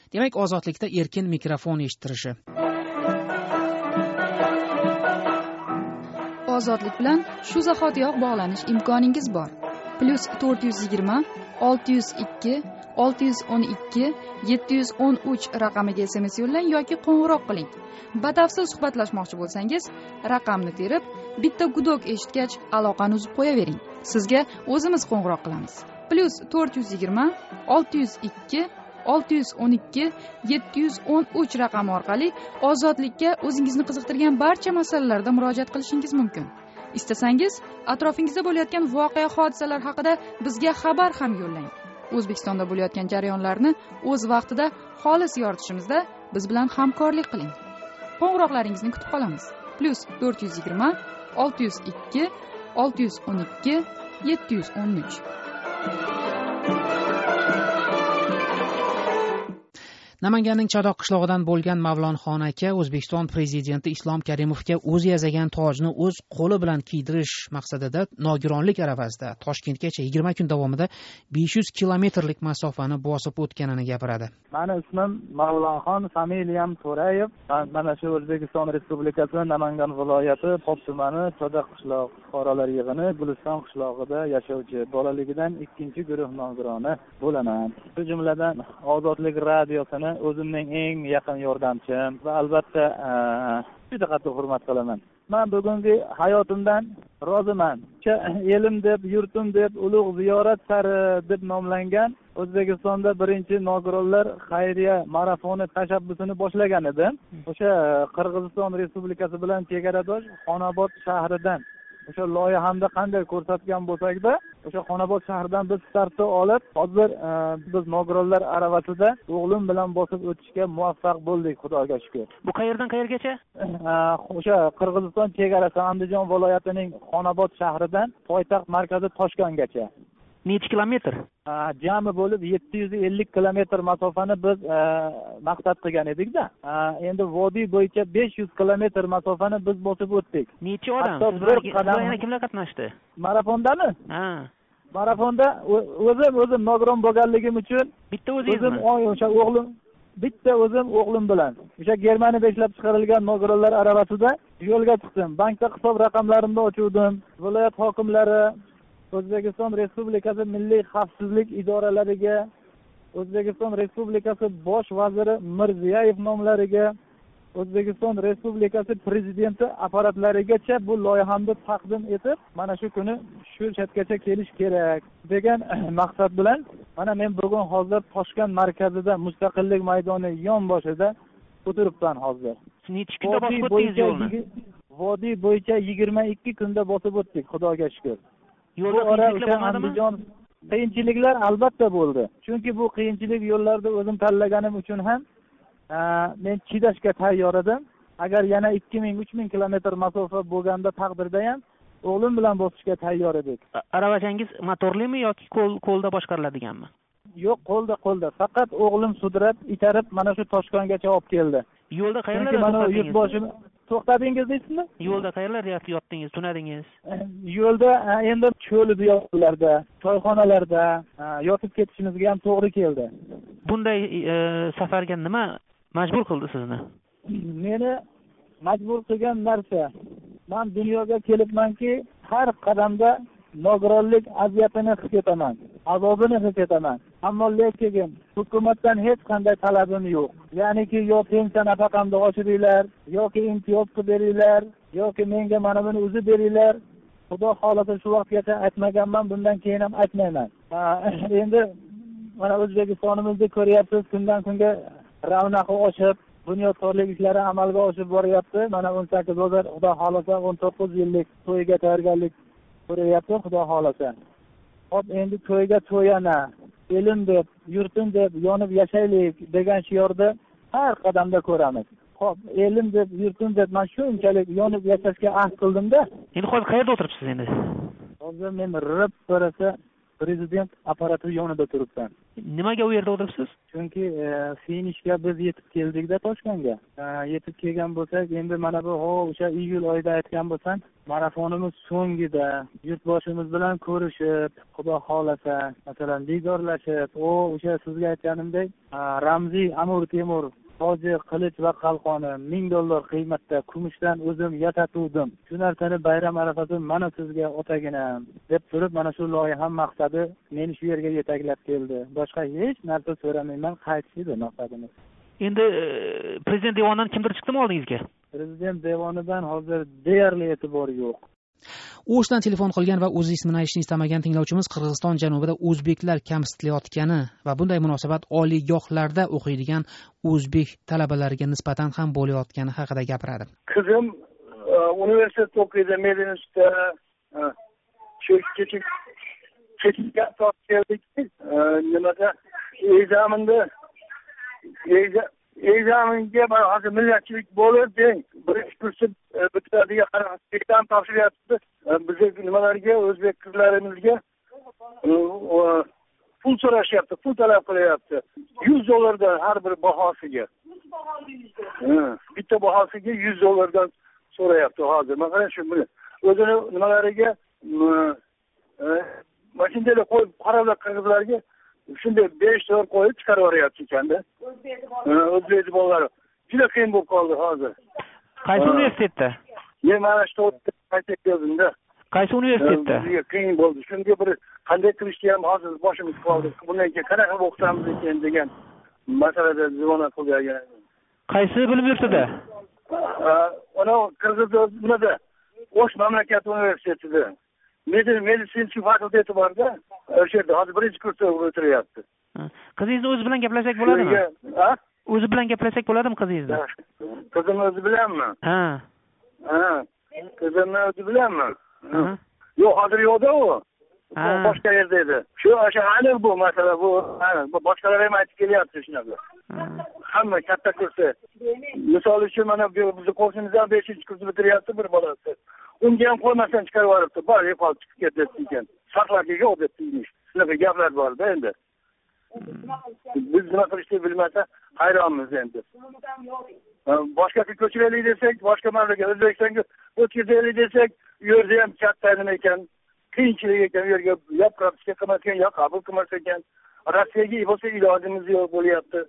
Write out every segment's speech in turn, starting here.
Demak, ozodlikda erkin mikrofon eshittirishi. Ozodlik bilan shu zahotiyoq bog'lanish imkoningiz bor. +420 602 612 713 raqamiga SMS yo'llang yoki qo'ng'iroq qiling. Batafsil suhbatlashmoqchi bo'lsangiz, raqamni terib, bitta gudok eshitgach aloqani uzib qo'yavering. Sizga o'zimiz qo'ng'iroq qilamiz. +420 602 612 713 raqami orqali ozodlikka o'zingizni qiziqtirgan barcha masalalarda murojaat qilishingiz mumkin. Istasangiz, atrofingizda bo'layotgan voqea hodisalar haqida bizga xabar ham yo'llang. O'zbekistonda bo'layotgan jarayonlarni o'z vaqtida xolis yoritishimizda biz bilan hamkorlik qiling. Qo'ng'iroqlaringizni kutib qolamiz. +420 602 612 713. Namanganning Chadoq qishlog'idan bo'lgan Mavlonxon aka O'zbekiston prezidenti Islom Karimovga o'zi yasagan tojni o'z qo'li bilan kiydirish maqsadida nogironlik aravasida Toshkentgacha 20 kun davomida 500 kilometrlik masofani bosib o'tganini gapiradi. Meni ismim Mavlonxon, familiyam To'rayev. Mana shu O'zbekiston Respublikasi Namangan viloyati Pop tumani Chadoq qishloq fuqarolar yig'ini Guliston qishlog'ida yashovchi, bolaligidan 2-guruh nogironi bo'laman. Shu jumladan Ozodlik radiosini o'zimning eng yaqin yordamchim va albatta juda qattiq hurmat qilaman. Men bugungi hayotimdan roziman. Elim deb, yurtim deb, ulug' ziyorat sari deb nomlangan O'zbekistonda birinchi nogironlar xayriya marafoni tashabbusini boshlagan edim. O'sha Qirg'iziston Respublikasi bilan chegaradosh Xonobod shahridan o'sha loyihamda qanday ko'rsatgan bo'lsak-da, o'sha Xonobod shahridan biz startni olib, hozir biz nogironlar aravasida o'g'lim bilan bosib o'tishga muvaffaq bo'ldik, Xudoga shukr. Bu qayerdan qayergacha? O'sha Qirg'iziston chegarasi Andijon viloyatining Xonobod shahridan poytaxt markazi Toshkentgacha. Necha kilometr? Jami bo'lib 750 kilometr masofani biz maqsad qilgan edik-da. Endi vodiy bo'yicha 500 kilometr masofani biz bosib o'tdik. Necha odam? Sizlar kimlar qatnashdi? Marafondami? Ha. Marafonda o'zim nogiron bo'lganligim uchun bitta o'zingizmi? O'sha o'g'lim bitta o'g'lim bilan o'sha Germaniyada ishlab chiqarilgan nogironlar aravasida yo'lga chiqdim. Bankda hisob raqamlarimni ochuvdim. Viloyat hokimlari, O'zbekiston Respublikasi Milliy xavfsizlik idoralariga, O'zbekiston Respublikasi bosh vaziri Mirziyoyev nomlariga, O'zbekiston Respublikasi prezidenti apparatlarigacha bu loyihamni taqdim etib, mana shu kuni shu chatgacha kelish kerak degan maqsad bilan mana men bugun hozir Toshkent markazida Mustaqillik maydoni yon boshida o'tiribman hozir. Necha kunda bosib o'tdingiz yo'lni? Vodiy bo'yicha 22 kunda bosib o'tdik, Xudoga shukr. Yo'lda qiyinchiliklar qiyinchiliklar albatta bo'ldi. Chunki bu qiyinchilik yo'llarda o'zim tanlaganim uchun ham men chidashga tayyor edim. Agar yana 2000-3000 kilometr masofa bo'lganda taqdirda ham o'g'lim bilan bosishga tayyor edik. Aravachangiz motorlimi yoki qo'lda boshqariladiganmi? Yo'q, qo'lda. Faqat o'g'lim sudrab, itarib mana shu Toshkentgacha olib keldi. Yo'lda qayerlarda to'xtadingiz? To'xtadingiz deysizmi? Yo'lda qayerlarda yotdingiz, tunadingiz? Yo'lda endi cho'li yo'llarda, choyxonalarda yotib ketishimizga ham to'g'ri keldi. Bunday safarga nima majbur qildi sizni? Meni majbur qilgan narsa, men dunyoga kelibmanki, har qadamda nogironlik aziyatini his etaman, azobini his etaman. Ammo lekin hukumatdan hech qanday talabim yo'q. Ya'niki yo pensiya nafaqamni oshiringlar, yoki imtiyoz qilib beringlar, yoki menga mana buni o'zi beringlar. Xudo xolasa shu vaqtgacha aytmaganman, bundan keyin ham aytmayman. Endi mana O'zbekistonimizni ko'ryapsiz, kundan kunga ravnaqi oshib, bunyodkorlik ishlari amalga oshib boryapti. Mana 18 hozir Xudo xolasa 19 yillik to'yga tayyorgarlik ko'ryapti, Xudo xolasa. Hop, endi to'yga to'yana, elim deb, yurtim deb yonib yashaylik degan shiorda har qadamda ko'ramiz. Hop, elim deb, yurtim deb men shunchalik yonib yashashga ahd qildim-da. Endi hozir qayerda o'tiribsiz endi? Hozir men rib birisi prezident apparati yonida turibman. Nimaga u yerda o'tiribsiz? Chunki finishga biz yetib keldik-da Toshkentga. Yetib kelgan bo'lsak, endi mana bu o'sha iyul oyida aytgan bo'lsam, marafonimiz so'ngida yurtboshimiz bilan ko'rishib, xudo xolasa, masalan, diydorlashib, o'sha sizga aytganimdek, ramziy Amir Temur toji, qilich va qalqoni $1000 qiymatda kumushdan o'zim yasatuvdim. Shu narsani bayram arafasida mana sizga otaginam deb turib, mana shu loyiham maqsadi meni shu yerga yetaklab keldi. Boshqa hech narsa so'ramayman, qaytish edi maqsadimiz. Endi prezident devonidan kimdir chiqdimi oldingizga? Prezident devonidan hozir deyarli e'tibor yo'q. O'shdan telefon qilgan va o'z ismini aytishni istamagan tinglovchimiz Qirg'iziston janubida o'zbeklar kamsitilayotgani va bunday munosabat oliygohlarda o'qiydigan o'zbek talabalariga nisbatan ham bo'layotgani haqida gapiradi. Qizim universitetda o'qiydi, Medinstitutda. Shu kechga keldik. Nimada examenga hozir millatchilik bo'lib, birinchi kursni bitiradigan qaramasdan topshiryapti. Bizga nimalarga, o'zbek qizlarimizga pul so'rashyapti, pul talab qilyapti. $100 dan har bir bahosiga. Bitta bahosiga $100 dan so'rayapti hozir. Mana shu o'zini nimalariga mashinaga qo'yib qarablar qizlarga shunday $5 qo'yib chiqarib yuboryapti ekanda. O'zbek bolalari juda qiyin bo'lib qoldi hozir. Qaysi universitetda? Men mana shu qaytayotganimda. Qaysi universitetda? Qiyin bo'ldi. Shunga bir qanday qilishni ham hozir boshimiz qoldi. Bundan keyin qanaqa o'qitamiz ekan degan masalada zvona qilgan. Qaysi bilim yurtida? Ana Qirg'izistonda O'sh mamlakat universitetida. Meditsina fakulteti borda, o'sha yerda hozir birinchi kursda o'tiryapti. Qizingizni o'zi bilan gaplashsak bo'ladimi? O'zi bilan gaplashsak bo'ladimi qizingizni? Qizimni o'zi bilanmi? Ha. Qizimni o'zi bilanmi? Yo'q, hozir yo'qda u. Boshqa yerda edi. O'sha aniq bu masala, bu boshqalar ham aytib kelyapti shunaqa. Hamma katta kursda. Misol uchun mana bizni qo'shnimizdan 5-kursni bitiryapti bir bolasi. Unga ham qo'ymasdan chiqarib yuboribdi. Bor, yo'qolib chiqib ketdi ekan. Saqlarga yo'q deb deymish. Shunaqa gaplar bor-da endi. Biz nima qilishni bilmasa hayronmiz endi. Boshqaga ko'chiraylik desak, boshqa mamlakat O'zbekistonga o'tkazaylik desak, u yerda ham katta nima ekan, qiyinchilik ekan, u yerga yo propiska qilmas ekan, yo qabul qilmas ekan. Rossiyaga bo'lsa ilojimiz yo'q bo'lyapti.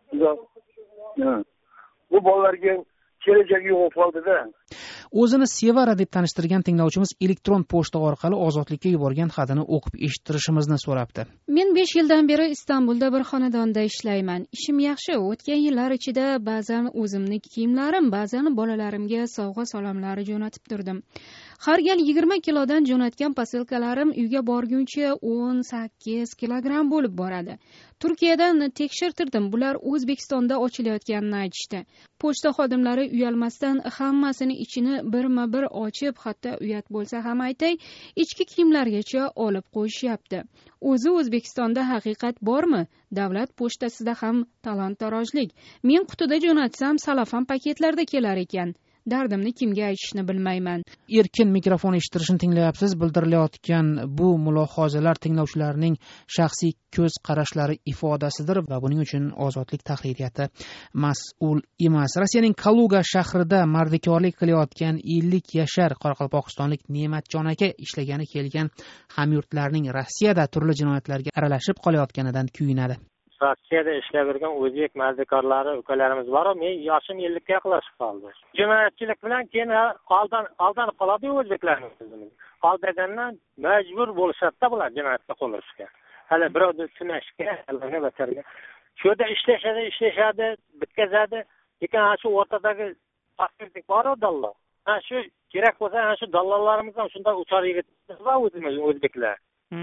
Bu bolalarga kelajagi yo'q qoldi-da. O'zini Sevara deb tanishtirgan tinglovchimiz elektron pochta orqali Ozodlikka yuborgan xatini o'qib eshittirishimizni so'rabdi. Men 5 yildan beri Istanbulda bir xonadonda ishlayman. Ishim yaxshi. O'tgan yillar ichida ba'zan o'zimning kiyimlarim, ba'zan bolalarimga sovg'a-salomlar jo'natib turdim. Har gal 20 kilodan jo'natgan posilkalarim uyga borguncha 18 kilogramm bo'lib boradi. Turkiyadan tekshirtirdim. Bular O'zbekistonda ochilayotganini aytishdi. Pochta xodimlari uyalmasdan hammasini ichini birma-bir ochib, hatto uyat bo'lsa ham aytay, ichki kiyimlargacha olib qo'yishyapti. O'zi O'zbekistonda haqiqat bormi? Davlat pochtasida ham talon-tarojlik. Men qutida jo'natsam salafan paketlarda kelar ekan. Dardimni kimga aytishni bilmayman. Erkin mikrofon eshittirishni tinglayapsiz. Bildirilayotgan bu mulohazalar tinglovchilarning shaxsiy ko'z qarashlari ifodasidir va buning uchun Ozodlik tahririyati mas'ul emas. Rossiyaning Kaluga shahrida mardikorlik qilayotgan 50 yashar qoraqalpog'istonlik Ne'matjon aka ishlagani kelgan hamyurtlarning Rossiyada turli jinoyatlarga aralashib qolayotganidan kuyinadi. Rossiyada ishlab yurgan o'zbek mardikorlari ukalarimiz bor. Men yoshim 50 ga yaqinlashib qoldi. Jinoyatchilik bilan keyin aldanib qoladi o'zbeklarimiz. Aldagandan majbur bo'lishadi bular jinoyatga qo'l urishga. Hali birovni tunashga, alanga batarga. Shu yerda ishlashadi, bitkazadi. Lekin shu o'rtadagi taqdirlik bor dallol. Shu kerak bo'lsa, shu dallollarimiz ham shunday uchar yigitlar va o'zbeklar.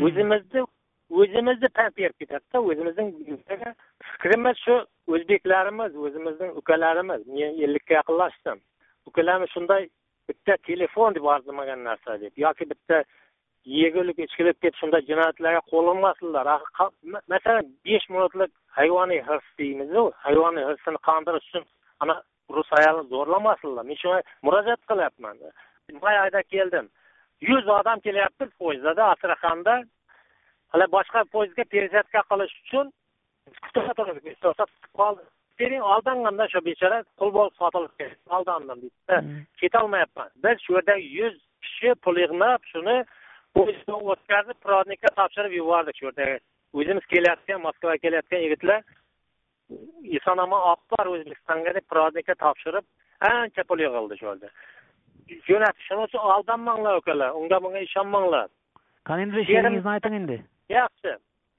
O'zimizni tanpiyab ketadi-da, o'zimizning fikrimiz shu o'zbeklarimiz, o'zimizning ukalarimiz. Men 50 ga yaqinlashdim. Ukalarimiz shunday bitta telefon deb arzamagan narsa deb yoki bitta yegulik ichkilik deb shunday jinoyatlarga qo'l urmasdilar. Masalan, 5 minutlik hayvoniy hirs deymiz-ku, hayvoniy hirsini qondirish uchun ana rus ayolni zo'rlamasdilar. Men shunga murojaat qilyapman. May oyda keldim. 100 odam kelyapti poyezdda Astraxanda. hali boshqa poyezdga пересадка qilish uchun bering aldangandan shu bechora qul bo'lib sotilib ketdi, aldandim deydi. Ketolmayapman. Biz shu yerda 100 kishi pul yig'nab shuni poyezdga o'tkazib provodnikka topshirib yubordik shu yerda. O'zimiz kelayotgan, Moskvaga kelayotgan yigitlar eson-omon oqbar O'zbekistonga deb provodnikka topshirib ancha pul yig'ildi shu yerda. Jo'natish uchun aldanmanglar ukalar, unga bunga ishonmanglar. Qani endi sheringizni ayting endi. Yaxshi.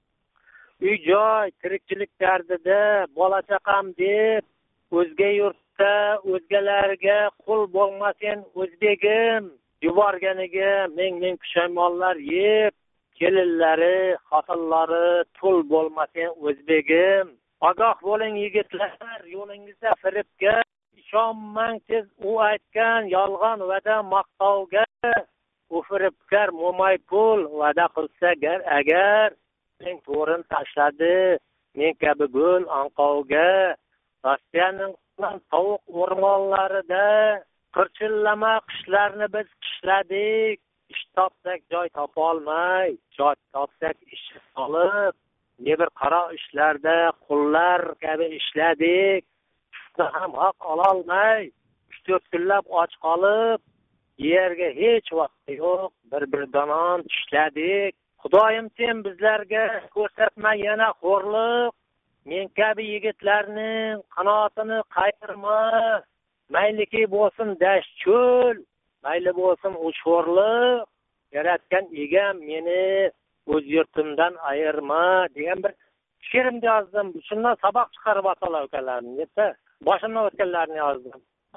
Uy-joy, tirikchilik dardida, bola chaqam deb, o'zga yurtda, o'zgalarga qul bo'lmasin o'zbegim, yuborganiga ming pushaymonlar yeb, kelinlari, xotinlari tul bo'lmasin o'zbegim. Ogoh bo'ling yigitlar, yo'lingizda firibga, ishonmang siz u aytgan yolg'on va'da maqtovga, u firibgar mo'may pul va'da qilsa agar men to'rin tashladi, men kabi gul anqovga, Rossiyaning tovuq o'rmonlarida qirchillama qishlarni biz qishladik, ish topsak joy topolmay, joy topsak ish solib, ne bir qaro ishlarda qullar kabi ishladik, shunda ham haq ololmay, 3-4 kunlab och qolib, yerga hech vaqt yo'q, bir donon tishladik. Xudoyim sen bizlarga ko'rsatma yana xo'rliq, men kabi yigitlarning qanotini qayirma, mayliki bo'lsin dasht cho'l, mayli bo'lsin ucho'rliq, yaratgan egam meni o'z yurtimdan ayirma degan bir she'rimni yozdim. Shundan saboq chiqarib atalar ukalarni debda, boshimdan o'tganlarni yozdim.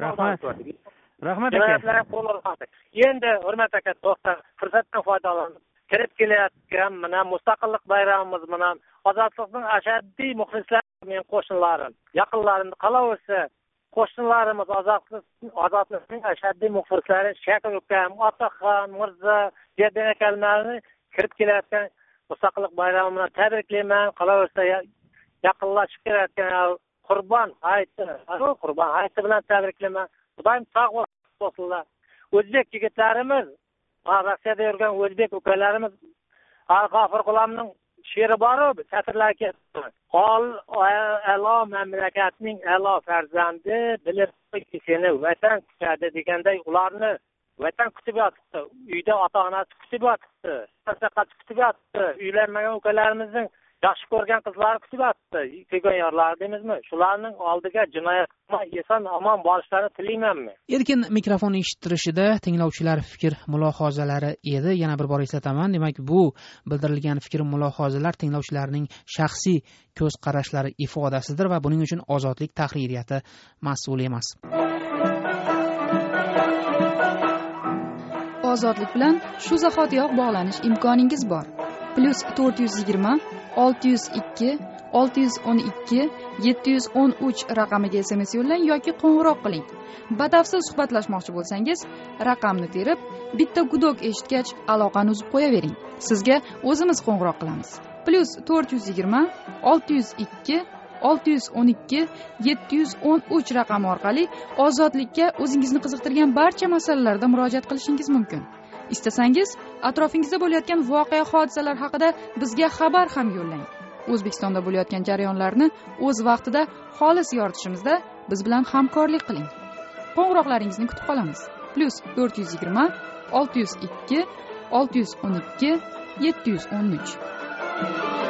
Rahmat aka. Endi hurmat aka, to'xta, fursatdan foydalanib kirib kelayotgan mana mustaqillik bayramimiz bilan ozodlikning ashaddiy muxlislari, men qo'shnilarim, yaqinlarimni qolaversa, qo'shnilarimiz ozodlikning ashaddiy muxlislari Shakir ukam, Otaxon, Mirza, Jabir akalarni kirib kelayotgan mustaqillik bayrami bilan tabriklayman. Qolaversa yaqinlashib kelayotgan Qurbon hayiti bilan tabriklayman. Xudoyim sog' bo'lsinlar. O'zbek yigitlarimiz, Rossiyada yurgan o'zbek ukalarimiz, G'afur G'ulomning she'ri bor-ku, satrlarga a'lo mamlakatning a'lo farzandi bilib seni vatan kutadi deganday, ularni vatan kutib yotibdi, uyda ota-onasi kutib yotibdi, saqat kutib yotibdi, uylanmagan ukalarimizning yaxshi ko'rgan qizlari kutib yotibdi, kelgan yorlar deymizmi? Shularning oldiga jinoyat eson omon borishlarini tilaymanmi? Erkin mikrofon eshittirishida tinglovchilar fikr mulohazalari edi. Yana bir bor eslataman, demak bu bildirilgan fikr mulohazalar tinglovchilarning shaxsiy ko'z qarashlari ifodasidir va buning uchun Ozodlik tahririyati mas'ul emas. Ozodlik bilan shu zahotiyoq bog'lanish imkoningiz bor. +420 602 612 713 raqamiga SMS yo'llang yoki qo'ng'iroq qiling. Batafsil suhbatlashmoqchi bo'lsangiz, raqamni terib, bitta gudok eshitgach aloqani uzib qo'yavering. Sizga o'zimiz qo'ng'iroq qilamiz. +420 602 612 713 raqami orqali Ozodlikka o'zingizni qiziqtirgan barcha masalalarda murojaat qilishingiz mumkin. Istasangiz, atrofingizda bo'layotgan voqea hodisalar haqida bizga xabar ham yo'llang. O'zbekistonda bo'layotgan jarayonlarni o'z vaqtida xolis yoritishimizda biz bilan hamkorlik qiling. Qo'ng'iroqlaringizni kutib qolamiz. +420 602 612 713